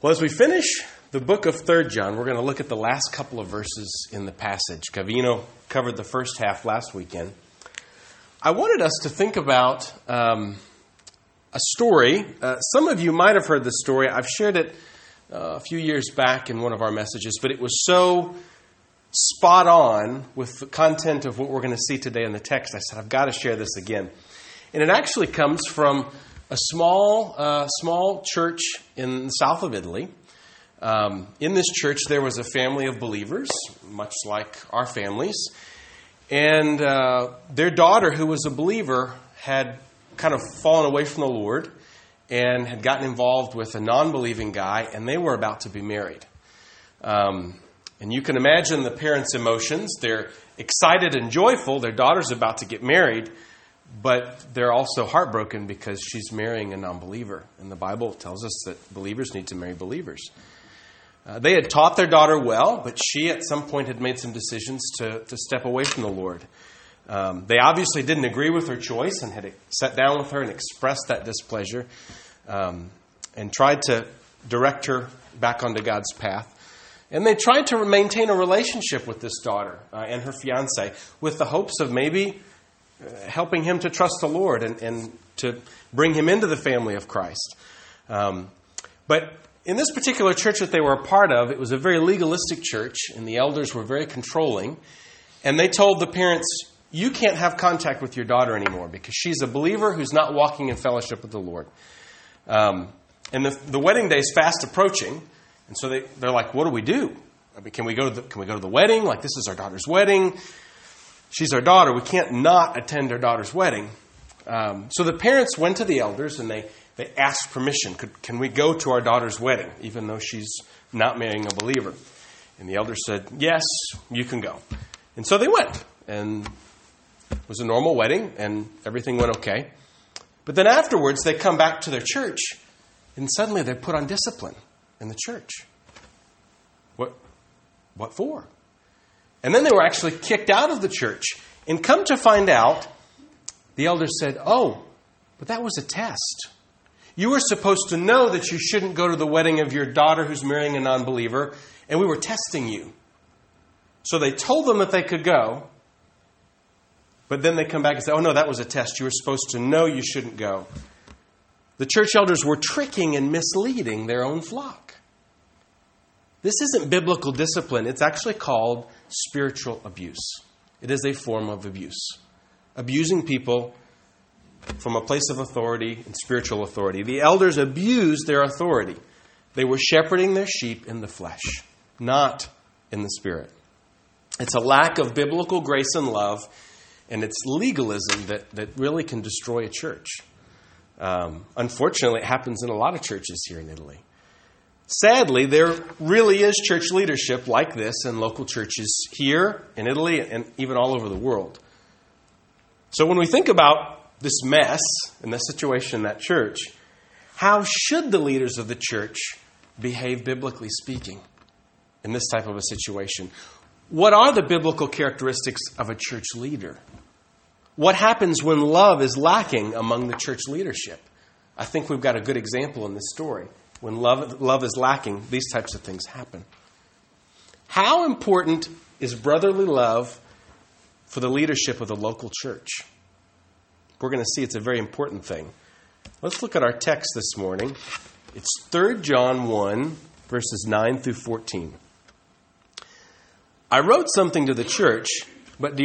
Well, as we finish the book of 3 John, we're going to look at the last couple of verses in the passage. Cavino covered the first half last weekend. I wanted us to think about a story. Some of you might have heard the story. I've shared it a few years back in one of our messages, but it was so spot on with the content of what we're going to see today in the text. I said, I've got to share this again. And it actually comes from a small church in the south of Italy. In this church, there was a family of believers, much like our families. And their daughter, who was a believer, had kind of fallen away from the Lord and had gotten involved with a non-believing guy, and they were about to be married. And you can imagine the parents' emotions. They're excited and joyful. Their daughter's about to get married, but they're also heartbroken because she's marrying a non-believer. And the Bible tells us that believers need to marry believers. They had taught their daughter well, but she at some point had made some decisions to step away from the Lord. They obviously didn't agree with her choice and had sat down with her and expressed that displeasure and tried to direct her back onto God's path. And they tried to maintain a relationship with this daughter and her fiancé with the hopes of maybe helping him to trust the Lord and to bring him into the family of Christ. But in this particular church that they were a part of, it was a very legalistic church, and the elders were very controlling. And they told the parents, you can't have contact with your daughter anymore because she's a believer who's not walking in fellowship with the Lord. And the wedding day is fast approaching, and so they're like, what do we do? I mean, can we go to the wedding? Like, this is our daughter's wedding. She's our daughter. We can't not attend our daughter's wedding. So the parents went to the elders and they asked permission. Can we go to our daughter's wedding, even though she's not marrying a believer? And the elders said, yes, you can go. And so they went. And it was a normal wedding, and everything went okay. But then afterwards, they come back to their church, and suddenly they're put on discipline in the church. What for? And then they were actually kicked out of the church. And come to find out, the elders said, oh, but that was a test. You were supposed to know that you shouldn't go to the wedding of your daughter who's marrying a non-believer, and we were testing you. So they told them that they could go, but then they come back and say, oh no, that was a test. You were supposed to know you shouldn't go. The church elders were tricking and misleading their own flock. This isn't biblical discipline. It's actually called spiritual abuse. It is a form of abuse. Abusing people from a place of authority and spiritual authority. The elders abused their authority. They were shepherding their sheep in the flesh, not in the spirit. It's a lack of biblical grace and love, and it's legalism that really can destroy a church. Unfortunately, it happens in a lot of churches here in Italy. Sadly, there really is church leadership like this in local churches here in Italy and even all over the world. So when we think about this mess and the situation in that church, how should the leaders of the church behave biblically speaking in this type of a situation? What are the biblical characteristics of a church leader? What happens when love is lacking among the church leadership? I think we've got a good example in this story. When love is lacking, these types of things happen. How important is brotherly love for the leadership of the local church? We're going to see it's a very important thing. Let's look at our text this morning. It's 3 John 1, verses 9 through 14. I wrote something to the church, but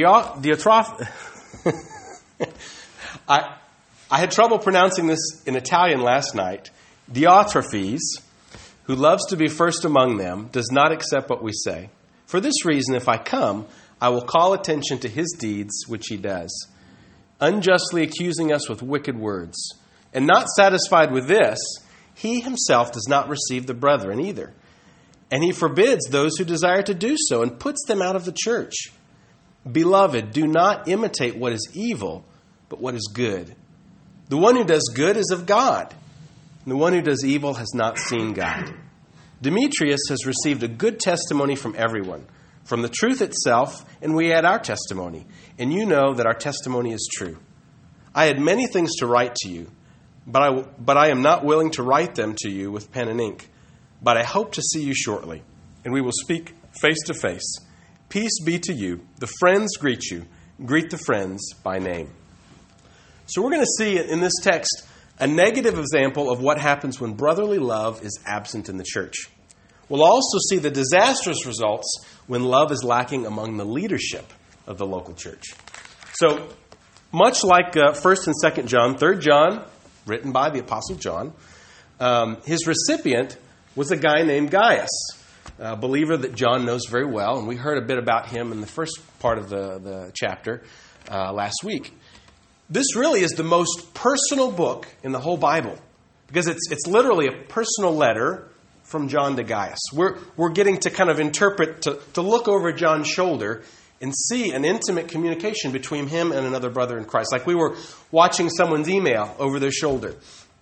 I had trouble pronouncing this in Italian last night. Diotrephes, who loves to be first among them, does not accept what we say. For this reason, if I come, I will call attention to his deeds, which he does, unjustly accusing us with wicked words. And not satisfied with this, he himself does not receive the brethren either. And he forbids those who desire to do so and puts them out of the church. Beloved, do not imitate what is evil, but what is good. The one who does good is of God. And the one who does evil has not seen God. Demetrius has received a good testimony from everyone, from the truth itself, and we add our testimony. And you know that our testimony is true. I had many things to write to you, but I am not willing to write them to you with pen and ink. but I hope to see you shortly, and we will speak face to face. Peace be to you. The friends greet you. Greet the friends by name. So we're going to see in this text a negative example of what happens when brotherly love is absent in the church. We'll also see the disastrous results when love is lacking among the leadership of the local church. So, much like 1st and 2nd John, 3rd John, written by the Apostle John, his recipient was a guy named Gaius, a believer that John knows very well, and we heard a bit about him in the first part of the chapter last week. This really is the most personal book in the whole Bible, because it's literally a personal letter from John to Gaius. We're getting to kind of interpret, to look over John's shoulder and see an intimate communication between him and another brother in Christ, like we were watching someone's email over their shoulder.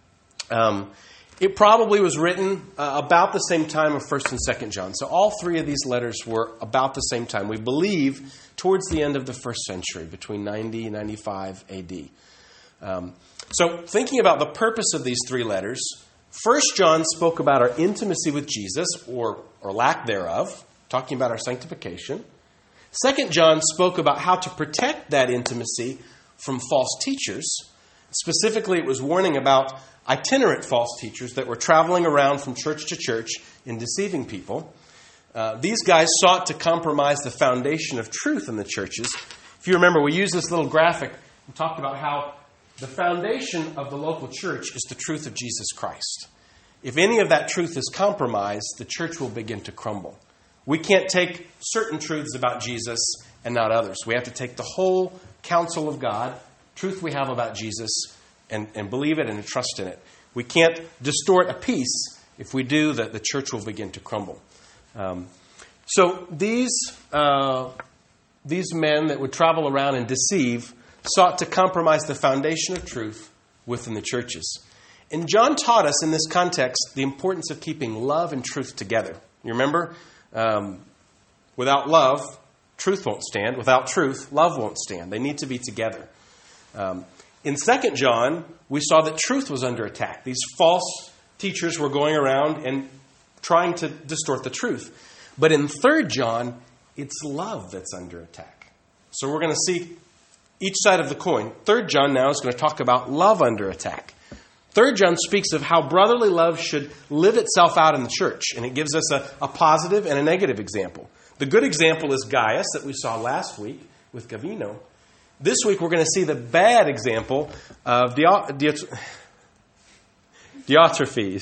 It probably was written about the same time of 1st and 2nd John. So all three of these letters were about the same time. We believe towards the end of the 1st century, between 90 and 95 AD. So thinking about the purpose of these three letters, 1 John spoke about our intimacy with Jesus, or lack thereof, talking about our sanctification. 2 John spoke about how to protect that intimacy from false teachers. Specifically, it was warning about itinerant false teachers that were traveling around from church to church and deceiving people. These guys sought to compromise the foundation of truth in the churches. If you remember, we used this little graphic and talked about how the foundation of the local church is the truth of Jesus Christ. If any of that truth is compromised, the church will begin to crumble. We can't take certain truths about Jesus and not others. We have to take the whole counsel of God, truth we have about Jesus, and believe it and trust in it. We can't distort a piece. If we do, the church will begin to crumble. So these men that would travel around and deceive sought to compromise the foundation of truth within the churches. And John taught us in this context the importance of keeping love and truth together. You remember? Without love, truth won't stand. Without truth, love won't stand. They need to be together. In 2 John, we saw that truth was under attack. These false teachers were going around and trying to distort the truth. But in 3 John, it's love that's under attack. So we're going to see each side of the coin. 3 John now is going to talk about love under attack. 3 John speaks of how brotherly love should live itself out in the church. And it gives us a positive and a negative example. The good example is Gaius that we saw last week with Gavino. This week we're going to see the bad example of Diotrephes.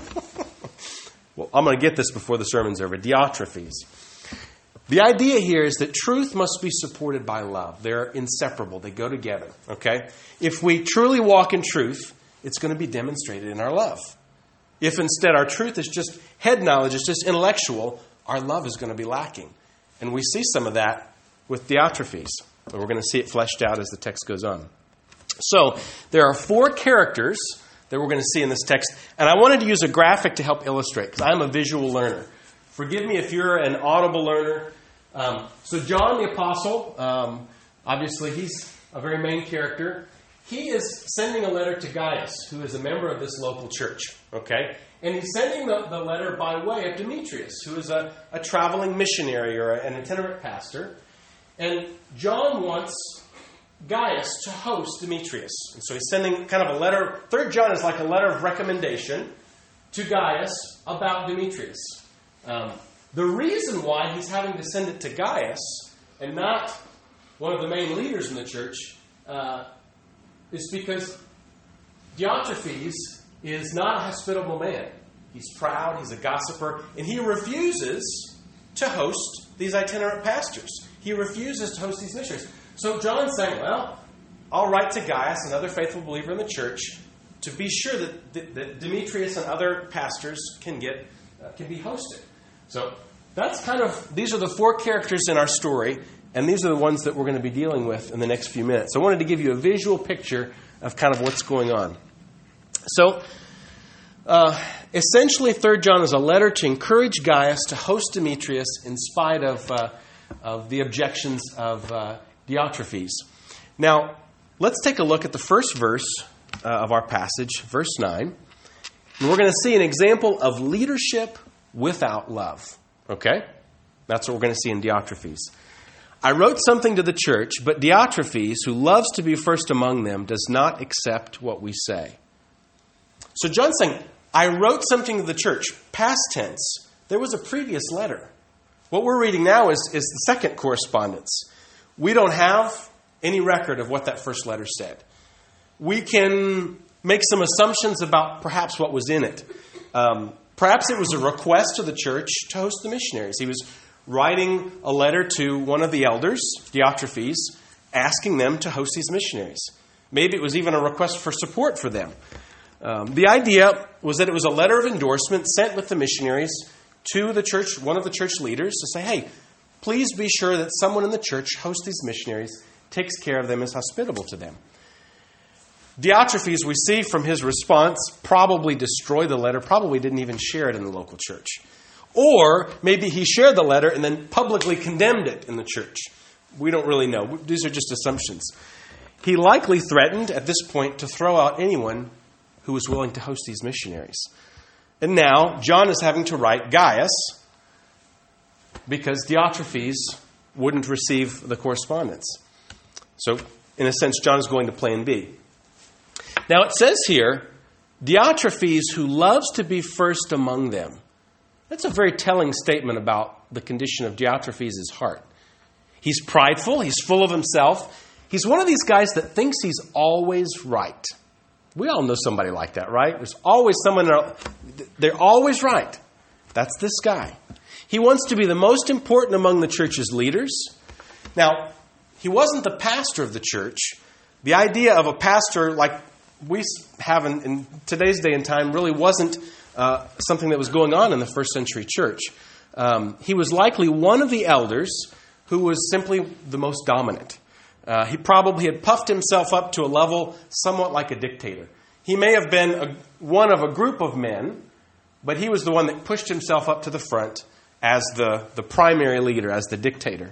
Well, I'm going to get this before the sermon's over. Diotrephes. The idea here is that truth must be supported by love. They're inseparable. They go together. Okay? If we truly walk in truth, it's going to be demonstrated in our love. If instead our truth is just head knowledge, it's just intellectual, our love is going to be lacking. And we see some of that with Diotrephes. But we're going to see it fleshed out as the text goes on. So there are 4 characters that we're going to see in this text. And I wanted to use a graphic to help illustrate, because I'm a visual learner. Forgive me if you're an audible learner. So John the Apostle, obviously he's a very main character. He is sending a letter to Gaius, who is a member of this local church. Okay? And he's sending the letter by way of Demetrius, who is a traveling missionary or an itinerant pastor. And John wants Gaius to host Demetrius. And so he's sending kind of a letter. 3 John is like a letter of recommendation to Gaius about Demetrius. The reason why he's having to send it to Gaius and not one of the main leaders in the church is because Diotrephes is not a hospitable man. He's proud, he's a gossiper, and he refuses to host these itinerant pastors. He refuses to host these missionaries. So John's saying, well, I'll write to Gaius, another faithful believer in the church, to be sure that Demetrius and other pastors can be hosted. So that's these are the 4 characters in our story, and these are the ones that we're going to be dealing with in the next few minutes. I wanted to give you a visual picture of kind of what's going on. So essentially, 3 John is a letter to encourage Gaius to host Demetrius in spite of the objections of Diotrephes. Now, let's take a look at the first verse of our passage, verse 9. And we're going to see an example of leadership without love. Okay? That's what we're going to see in Diotrephes. I wrote something to the church, but Diotrephes, who loves to be first among them, does not accept what we say. So John's saying, I wrote something to the church. Past tense. There was a previous letter. What we're reading now is the second correspondence. We don't have any record of what that first letter said. We can make some assumptions about perhaps what was in it. Perhaps it was a request to the church to host the missionaries. He was writing a letter to one of the elders, Diotrephes, asking them to host these missionaries. Maybe it was even a request for support for them. The idea was that it was a letter of endorsement sent with the missionaries to the church, one of the church leaders, to say, hey, please be sure that someone in the church hosts these missionaries, takes care of them, is hospitable to them. Diotrephes, we see from his response, probably destroyed the letter, probably didn't even share it in the local church. Or maybe he shared the letter and then publicly condemned it in the church. We don't really know. These are just assumptions. He likely threatened at this point to throw out anyone who was willing to host these missionaries. And now John is having to write Gaius because Diotrephes wouldn't receive the correspondence. So, in a sense, John is going to plan B. Now it says here, Diotrephes, who loves to be first among them. That's a very telling statement about the condition of Diotrephes' heart. He's prideful. He's full of himself. He's one of these guys that thinks he's always right. We all know somebody like that, right? There's always someone, they're always right. That's this guy. He wants to be the most important among the church's leaders. Now, he wasn't the pastor of the church. The idea of a pastor like we have in today's day and time really wasn't something that was going on in the first century church. He was likely one of the elders who was simply the most dominant. He probably had puffed himself up to a level somewhat like a dictator. He may have been one of a group of men, but he was the one that pushed himself up to the front as the primary leader, as the dictator.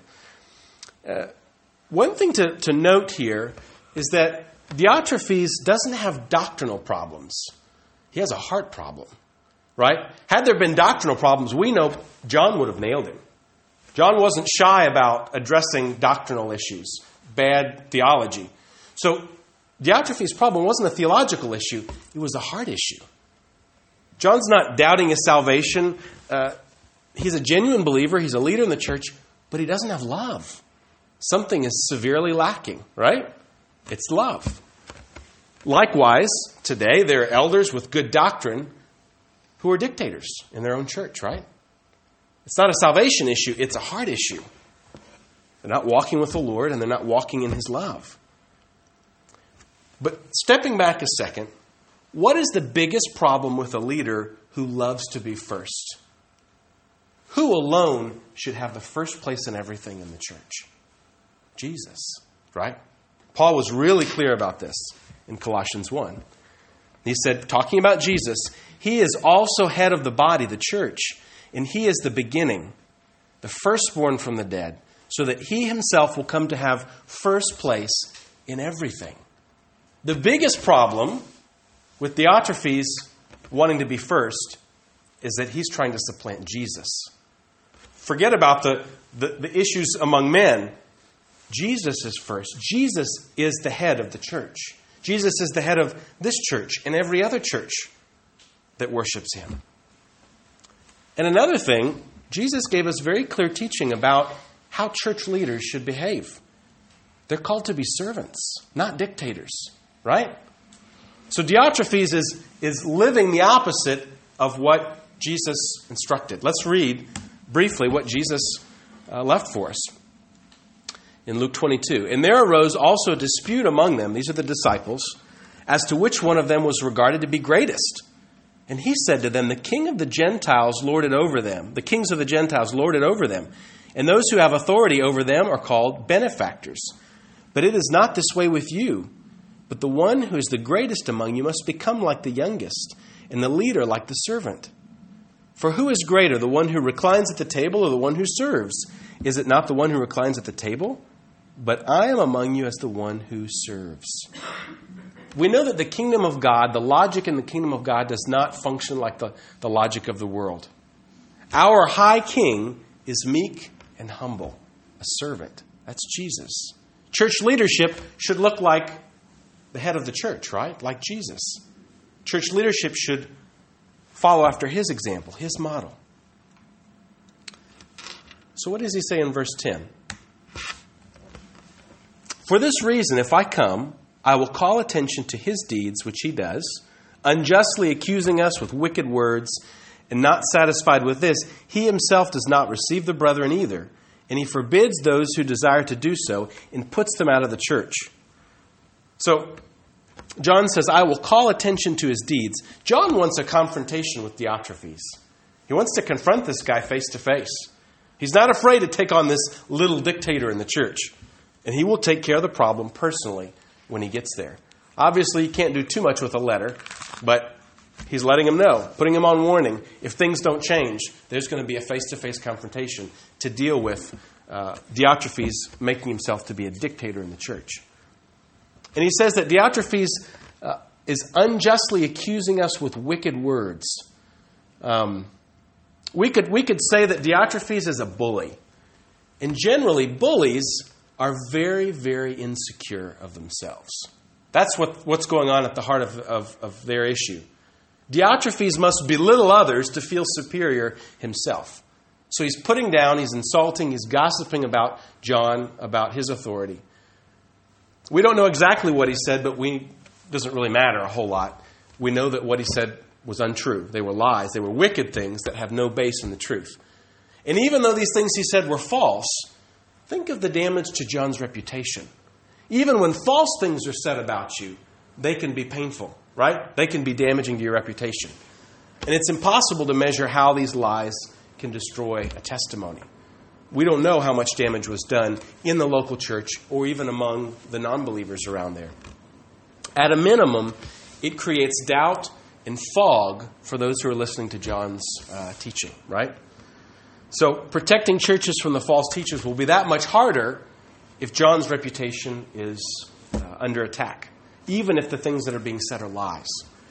One thing to note here is that Diotrephes doesn't have doctrinal problems. He has a heart problem, right? Had there been doctrinal problems, we know John would have nailed him. John wasn't shy about addressing doctrinal issues, bad theology. So Diotrephes' problem wasn't a theological issue, it was a heart issue. John's not doubting his salvation. He's a genuine believer, he's a leader in the church, but he doesn't have love. Something is severely lacking, right? It's love. Likewise, today there are elders with good doctrine who are dictators in their own church, right? It's not a salvation issue, it's a heart issue. They're not walking with the Lord and they're not walking in His love. But stepping back a second, what is the biggest problem with a leader who loves to be first? Who alone should have the first place in everything in the church? Jesus, right? Paul was really clear about this in Colossians 1. He said, talking about Jesus, He is also head of the body, the church, and He is the beginning, the firstborn from the dead, so that He Himself will come to have first place in everything. The biggest problem with Diotrephes wanting to be first is that he's trying to supplant Jesus. Forget about the issues among men. Jesus is first. Jesus is the head of the church. Jesus is the head of this church and every other church that worships Him. And another thing, Jesus gave us very clear teaching about how church leaders should behave. They're called to be servants, not dictators, right? So Diotrephes is living the opposite of what Jesus instructed. Let's read briefly what Jesus left for us. In Luke 22, and there arose also a dispute among them, these are the disciples, as to which one of them was regarded to be greatest. And He said to them, the king of the Gentiles lord it over them. The kings of the Gentiles lord it over them. And those who have authority over them are called benefactors. But it is not this way with you. But the one who is the greatest among you must become like the youngest, and the leader like the servant. For who is greater, the one who reclines at the table or the one who serves? Is it not the one who reclines at the table? But I am among you as the one who serves. We know that the kingdom of God, the logic in the kingdom of God does not function like the logic of the world. Our high king is meek and humble, a servant. That's Jesus. Church leadership should look like the head of the church, right? Like Jesus. Church leadership should follow after his example, his model. So what does he say in verse 10? For this reason, if I come, I will call attention to his deeds, which he does, unjustly accusing us with wicked words, and not satisfied with this, he himself does not receive the brethren either, and he forbids those who desire to do so, and puts them out of the church. So, John says, I will call attention to his deeds. John wants a confrontation with Diotrephes. He wants to confront this guy face to face. He's not afraid to take on this little dictator in the church. And he will take care of the problem personally when he gets there. Obviously, he can't do too much with a letter, but he's letting him know, putting him on warning. If things don't change, there's going to be a face-to-face confrontation to deal with Diotrephes making himself to be a dictator in the church. And he says that Diotrephes is unjustly accusing us with wicked words. We could say that Diotrephes is a bully. And generally, bullies are very, very insecure of themselves. That's what's going on at the heart of their issue. Diotrephes must belittle others to feel superior himself. So he's putting down, he's insulting, he's gossiping about John, about his authority. We don't know exactly what he said, but it doesn't really matter a whole lot. We know that what he said was untrue. They were lies. They were wicked things that have no base in the truth. And even though these things he said were false, think of the damage to John's reputation. Even when false things are said about you, they can be painful, right? They can be damaging to your reputation. And it's impossible to measure how these lies can destroy a testimony. We don't know how much damage was done in the local church or even among the non-believers around there. At a minimum, it creates doubt and fog for those who are listening to John's teaching, right? So protecting churches from the false teachers will be that much harder if John's reputation is under attack, even if the things that are being said are lies.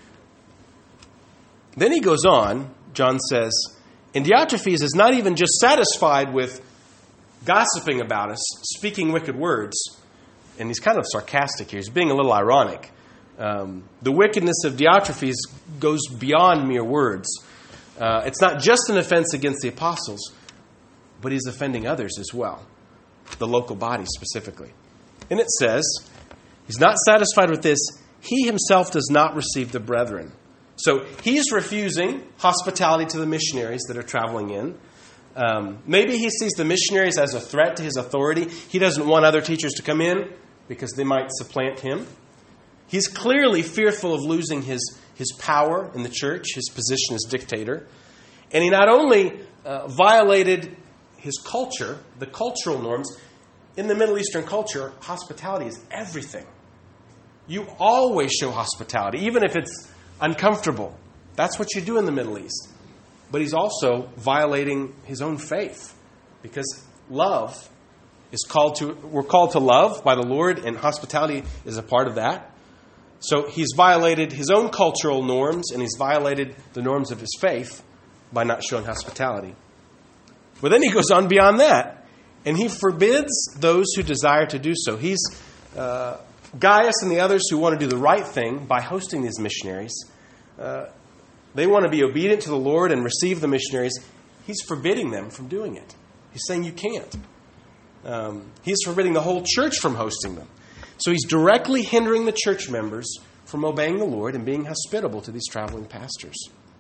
Then he goes on, John says, and Diotrephes is not even just satisfied with gossiping about us, speaking wicked words, and he's kind of sarcastic here. He's being a little ironic. The wickedness of Diotrephes goes beyond mere words. It's not just an offense against the apostles, but he's offending others as well, the local body specifically. And it says, he's not satisfied with this. He himself does not receive the brethren. So he's refusing hospitality to the missionaries that are traveling in. Maybe he sees the missionaries as a threat to his authority. He doesn't want other teachers to come in because they might supplant him. He's clearly fearful of losing his power in the church, his position as dictator. And he not only violated his culture, the cultural norms. In the Middle Eastern culture, hospitality is everything. You always show hospitality, even if it's uncomfortable. That's what you do in the Middle East. But he's also violating his own faith, because love is we're called to love by the Lord, and hospitality is a part of that. So he's violated his own cultural norms, and he's violated the norms of his faith by not showing hospitality. But then he goes on beyond that, and he forbids those who desire to do so. He's Gaius and the others who want to do the right thing by hosting these missionaries. They want to be obedient to the Lord and receive the missionaries. He's forbidding them from doing it. He's saying you can't. He's forbidding the whole church from hosting them. So he's directly hindering the church members from obeying the Lord and being hospitable to these traveling pastors.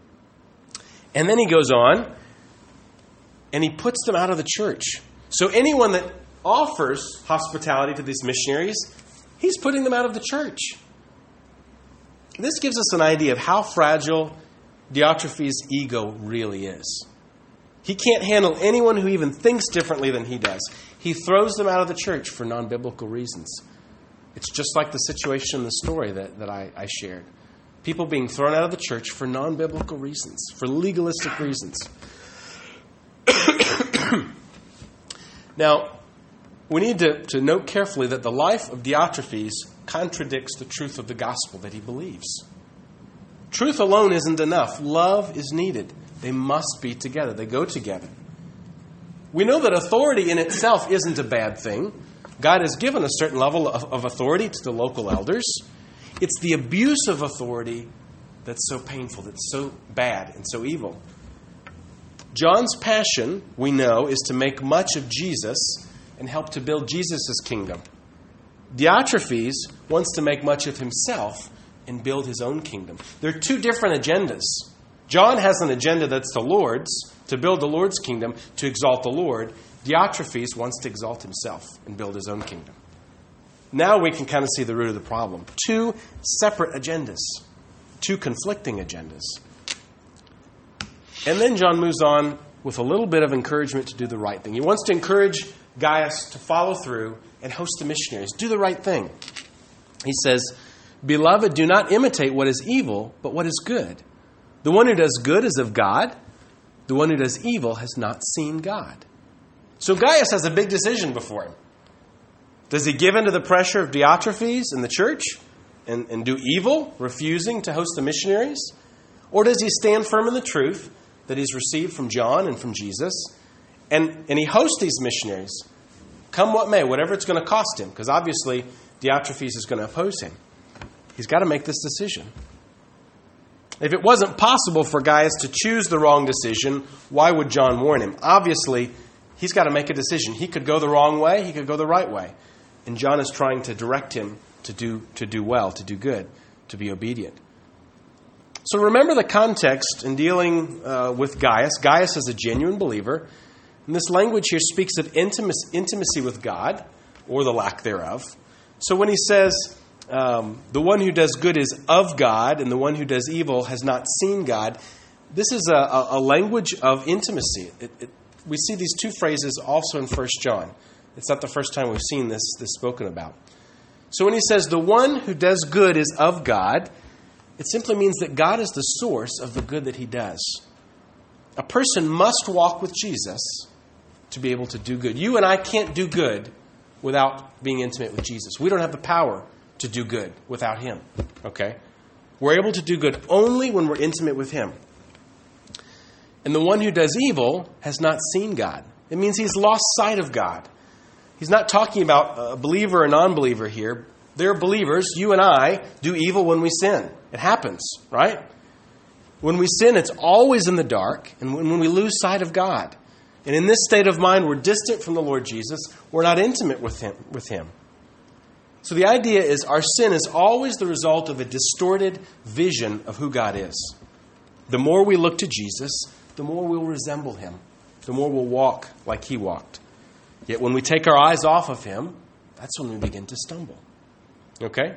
And then he goes on, and he puts them out of the church. So anyone that offers hospitality to these missionaries, he's putting them out of the church. This gives us an idea of how fragile Diotrephes' ego really is. He can't handle anyone who even thinks differently than he does. He throws them out of the church for non-biblical reasons. It's just like the situation in the story that I shared. People being thrown out of the church for non-biblical reasons, for legalistic reasons. Now, we need to note carefully that the life of Diotrephes contradicts the truth of the gospel that he believes. Truth alone isn't enough. Love is needed. They must be together. They go together. We know that authority in itself isn't a bad thing. God has given a certain level of authority to the local elders. It's the abuse of authority that's so painful, that's so bad and so evil. John's passion, we know, is to make much of Jesus and help to build Jesus' kingdom. Diotrephes wants to make much of himself and build his own kingdom. There are two different agendas. John has an agenda that's the Lord's, to build the Lord's kingdom, to exalt the Lord. Diotrephes wants to exalt himself and build his own kingdom. Now we can kind of see the root of the problem. Two separate agendas. Two conflicting agendas. And then John moves on with a little bit of encouragement to do the right thing. He wants to encourage Gaius to follow through and host the missionaries. Do the right thing. He says, "Beloved, do not imitate what is evil, but what is good. The one who does good is of God. The one who does evil has not seen God." So Gaius has a big decision before him. Does he give in to the pressure of Diotrephes and the church and do evil, refusing to host the missionaries? Or does he stand firm in the truth that he's received from John and from Jesus, and he hosts these missionaries, come what may, whatever it's going to cost him, because obviously Diotrephes is going to oppose him. He's got to make this decision. If it wasn't possible for Gaius to choose the wrong decision, why would John warn him? Obviously, he's got to make a decision. He could go the wrong way, he could go the right way. And John is trying to direct him to do well, to do good, to be obedient. So remember the context in dealing with Gaius. Gaius is a genuine believer. And this language here speaks of intimacy with God, or the lack thereof. So when he says, the one who does good is of God, and the one who does evil has not seen God, this is a language of intimacy. We see these two phrases also in 1 John. It's not the first time we've seen this spoken about. So when he says, the one who does good is of God, it simply means that God is the source of the good that he does. A person must walk with Jesus to be able to do good. You and I can't do good without being intimate with Jesus. We don't have the power to do good without him. Okay? We're able to do good only when we're intimate with him. And the one who does evil has not seen God. It means he's lost sight of God. He's not talking about a believer or non-believer here. They're believers. You and I do evil when we sin. It happens, right? When we sin, it's always in the dark, and when we lose sight of God. And in this state of mind, we're distant from the Lord Jesus. We're not intimate with him. So the idea is our sin is always the result of a distorted vision of who God is. The more we look to Jesus, the more we'll resemble him. The more we'll walk like he walked. Yet when we take our eyes off of him, that's when we begin to stumble. Okay?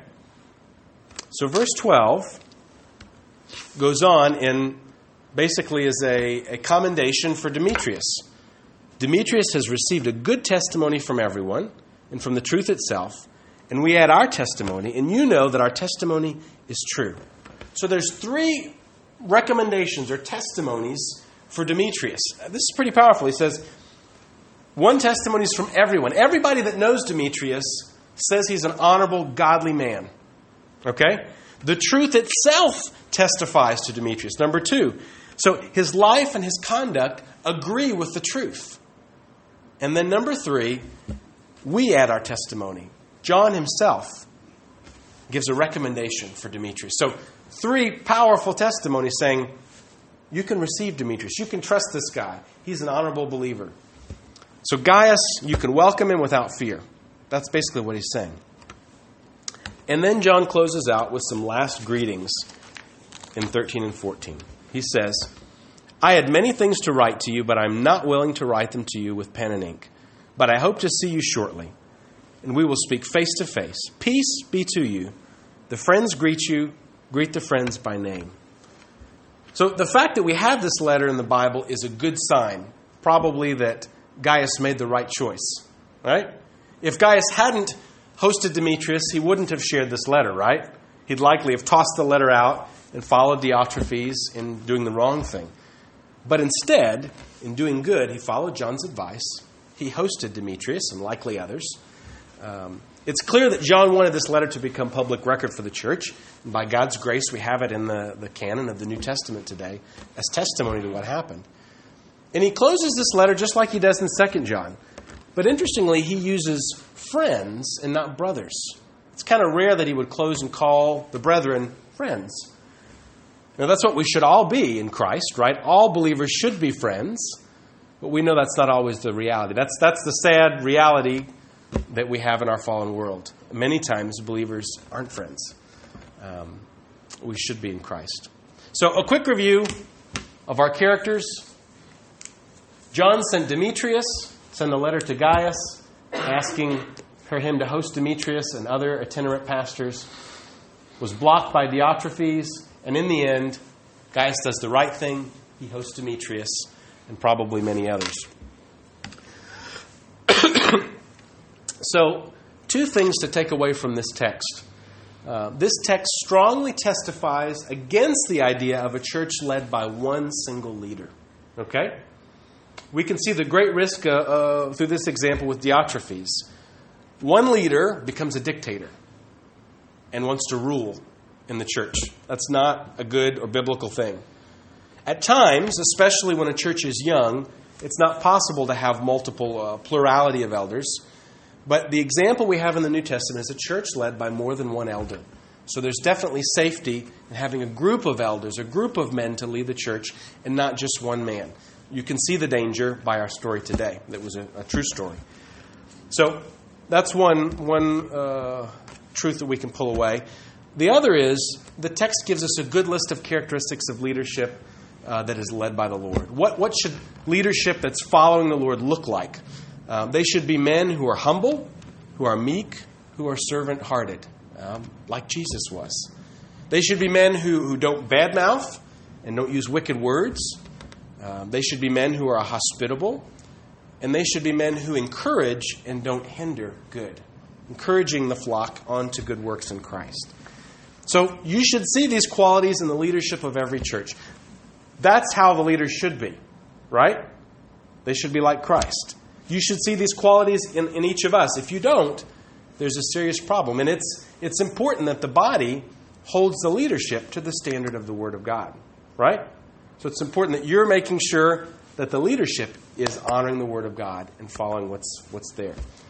So verse 12 goes on and basically is a commendation for Demetrius. Demetrius has received a good testimony from everyone and from the truth itself, and we add our testimony, and you know that our testimony is true. So there's three recommendations or testimonies for Demetrius. This is pretty powerful. He says, one testimony is from everyone. Everybody that knows Demetrius says he's an honorable, godly man. Okay? The truth itself testifies to Demetrius. Number two, so his life and his conduct agree with the truth. And then number three, we add our testimony. John himself gives a recommendation for Demetrius. So three powerful testimonies saying, you can receive Demetrius. You can trust this guy. He's an honorable believer. So Gaius, you can welcome him without fear. That's basically what he's saying. And then John closes out with some last greetings in 13 and 14. He says, I had many things to write to you, but I'm not willing to write them to you with pen and ink. But I hope to see you shortly, and we will speak face to face. Peace be to you. The friends greet you. Greet the friends by name. So the fact that we have this letter in the Bible is a good sign, probably that Gaius made the right choice, right? If Gaius hadn't hosted Demetrius, he wouldn't have shared this letter, right? He'd likely have tossed the letter out and followed Diotrephes in doing the wrong thing. But instead, in doing good, he followed John's advice. He hosted Demetrius and likely others. It's clear that John wanted this letter to become public record for the church. And by God's grace, we have it in the canon of the New Testament today as testimony to what happened. And he closes this letter just like he does in 2 John. But interestingly, he uses friends and not brothers. It's kind of rare that he would close and call the brethren friends. Now, that's what we should all be in Christ, right? All believers should be friends. But we know that's not always the reality. That's the sad reality that we have in our fallen world. Many times believers aren't friends. We should be in Christ. So a quick review of our characters. John sent a letter to Gaius asking for him to host Demetrius and other itinerant pastors. Was blocked by Diotrephes, and in the end, Gaius does the right thing. He hosts Demetrius and probably many others. So, two things to take away from this text. This text strongly testifies against the idea of a church led by one single leader. Okay? We can see the great risk through this example with Diotrephes. One leader becomes a dictator and wants to rule in the church. That's not a good or biblical thing. At times, especially when a church is young, it's not possible to have multiple plurality of elders. But the example we have in the New Testament is a church led by more than one elder. So there's definitely safety in having a group of elders, a group of men to lead the church, and not just one man. You can see the danger by our story today. That was a true story. So that's one truth that we can pull away. The other is the text gives us a good list of characteristics of leadership that is led by the Lord. What should leadership that's following the Lord look like? They should be men who are humble, who are meek, who are servant-hearted, like Jesus was. They should be men who don't badmouth and don't use wicked words. They should be men who are hospitable. And they should be men who encourage and don't hinder good, encouraging the flock onto good works in Christ. So you should see these qualities in the leadership of every church. That's how the leaders should be, right? They should be like Christ. You should see these qualities in each of us. If you don't, there's a serious problem. And it's important that the body holds the leadership to the standard of the Word of God, right? So it's important that you're making sure that the leadership is honoring the Word of God and following what's there.